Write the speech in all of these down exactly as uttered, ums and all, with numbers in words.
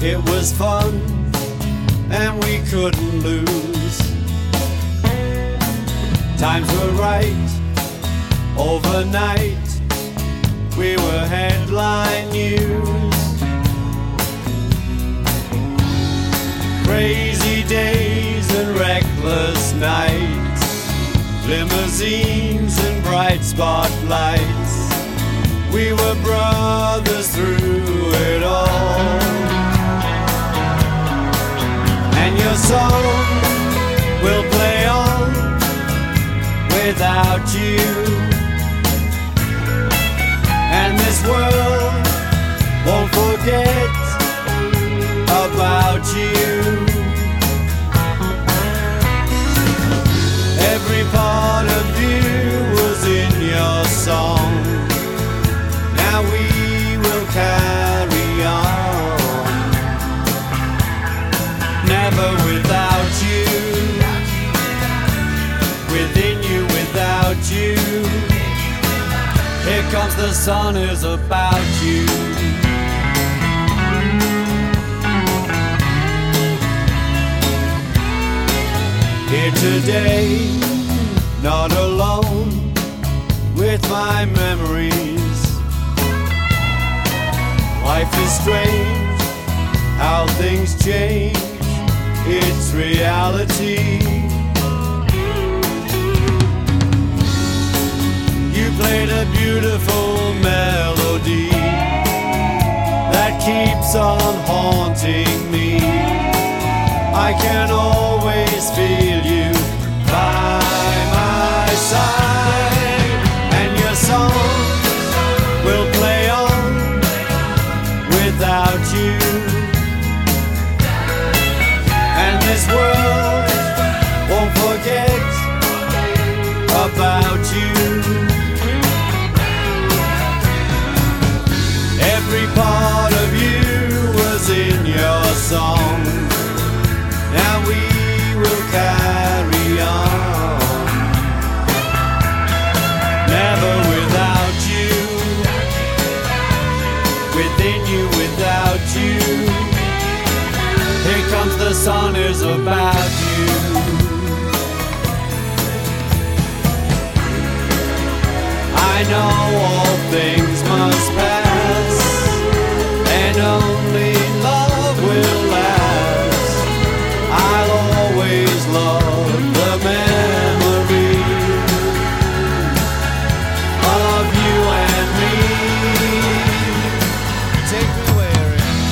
It was fun, and we couldn't lose. Times were right, overnight we were headline news. Crazy days and reckless nights, limousines and bright spotlights. We were brothers through it all. And your song will play on without you, and this world won't forget about you. Every part of you was in your song. Now we will carry on, never without you, within you without you. Here comes the sun is about you. Here today, not alone with my memories. Life is strange, how things change, it's reality. You played a beautiful melody that keeps on haunting me. I can always feel you by my side, and your song will play on without you, and this world won't forget about you. Every part of you was in your song. Now we will carry on, never without you, within you without you. Here comes the sun is about you. I know all things must pass, and only love will last. I'll always love the memory of you and me. Take me where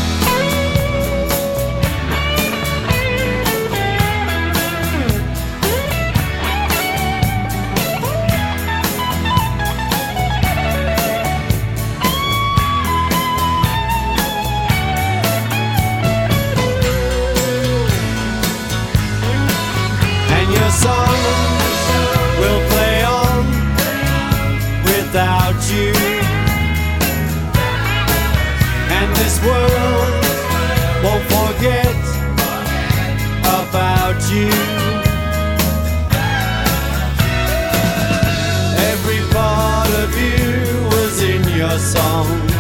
your song will play on without you, and this world won't forget about you. Every part of you was in your song.